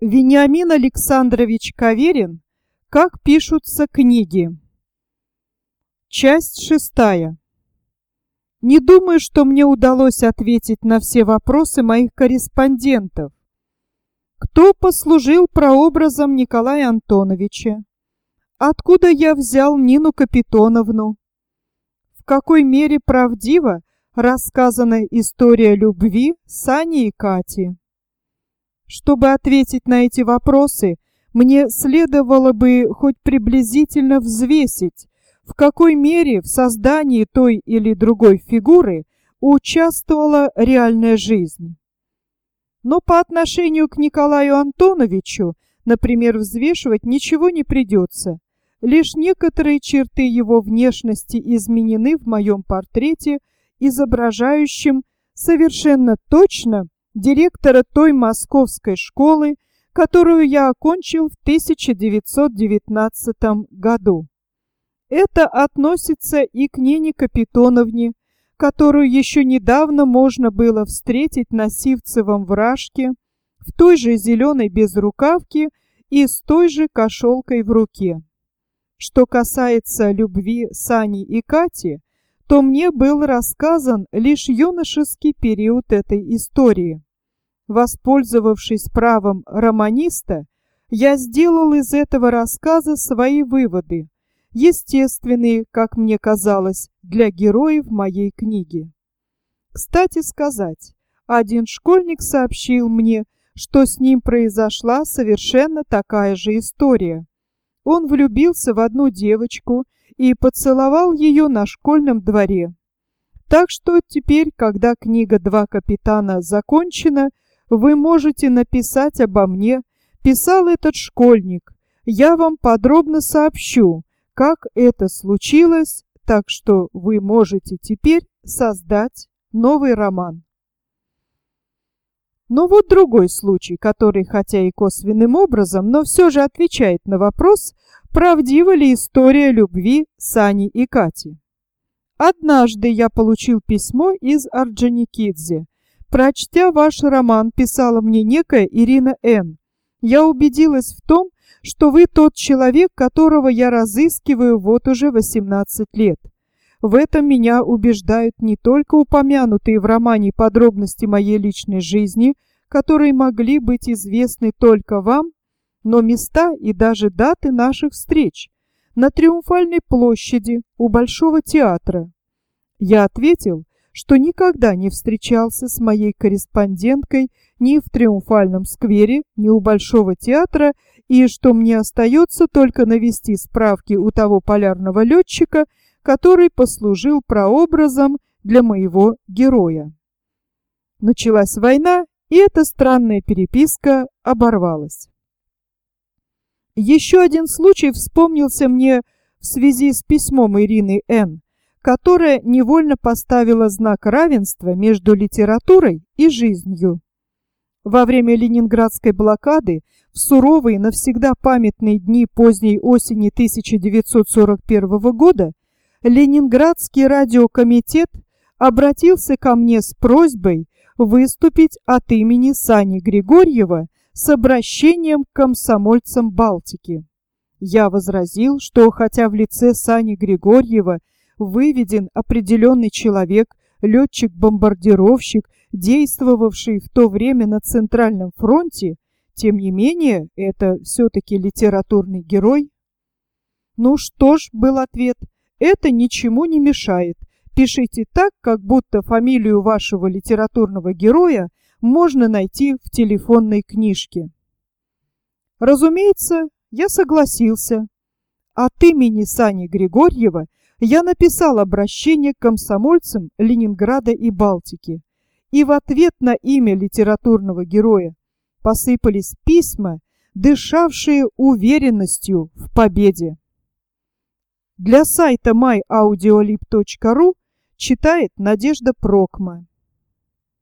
Вениамин Александрович Каверин. Как пишутся книги. Часть 6. Не думаю, что мне удалось ответить на все вопросы моих корреспондентов. Кто послужил прообразом Николая Антоновича? Откуда я взял Нину Капитоновну? В какой мере правдива рассказана история любви Сани и Кати? Чтобы ответить на эти вопросы, мне следовало бы хоть приблизительно взвесить, в какой мере в создании той или другой фигуры участвовала реальная жизнь. Но по отношению к Николаю Антоновичу, например, взвешивать ничего не придется. Лишь некоторые черты его внешности изменены в моем портрете, изображающем совершенно точно директора той московской школы, которую я окончил в 1919 году. Это относится и к Нине Капитоновне, которую еще недавно можно было встретить на Сивцевом вражке, в той же зеленой безрукавке и с той же кошелкой в руке. Что касается любви Сани и Кати, то мне был рассказан лишь юношеский период этой истории. Воспользовавшись правом романиста, я сделал из этого рассказа свои выводы, естественные, как мне казалось, для героев моей книги. Кстати сказать, один школьник сообщил мне, что с ним произошла совершенно такая же история. Он влюбился в одну девочку и поцеловал ее на школьном дворе. Так что теперь, когда книга «Два капитана» закончена, вы можете написать обо мне, писал этот школьник. Я вам подробно сообщу, как это случилось, так что вы можете теперь создать новый роман. Но вот другой случай, который, хотя и косвенным образом, но все же отвечает на вопрос, правдива ли история любви Сани и Кати. Однажды я получил письмо из Орджоникидзе. Прочтя ваш роман, писала мне некая Ирина Н. Я убедилась в том, что вы тот человек, которого я разыскиваю вот уже 18 лет. В этом меня убеждают не только упомянутые в романе подробности моей личной жизни, которые могли быть известны только вам, но места и даже даты наших встреч на Триумфальной площади у Большого театра. Я ответил, что никогда не встречался с моей корреспонденткой ни в Триумфальном сквере, ни у Большого театра, и что мне остается только навести справки у того полярного летчика, который послужил прообразом для моего героя. Началась война, и эта странная переписка оборвалась. Еще один случай вспомнился мне в связи с письмом Ирины Н., которая невольно поставила знак равенства между литературой и жизнью. Во время Ленинградской блокады, в суровые навсегда памятные дни поздней осени 1941 года, Ленинградский радиокомитет обратился ко мне с просьбой выступить от имени Сани Григорьева с обращением к комсомольцам Балтики. Я возразил, что хотя в лице Сани Григорьева выведен определенный человек, летчик-бомбардировщик, действовавший в то время на Центральном фронте, тем не менее, это все-таки литературный герой. Ну что ж, был ответ, это ничему не мешает. Пишите так, как будто фамилию вашего литературного героя можно найти в телефонной книжке. Разумеется, я согласился. От имени Сани Григорьева я написал обращение к комсомольцам Ленинграда и Балтики, и в ответ на имя литературного героя посыпались письма, дышавшие уверенностью в победе. Для сайта myaudiolib.ru читает Надежда Прокма.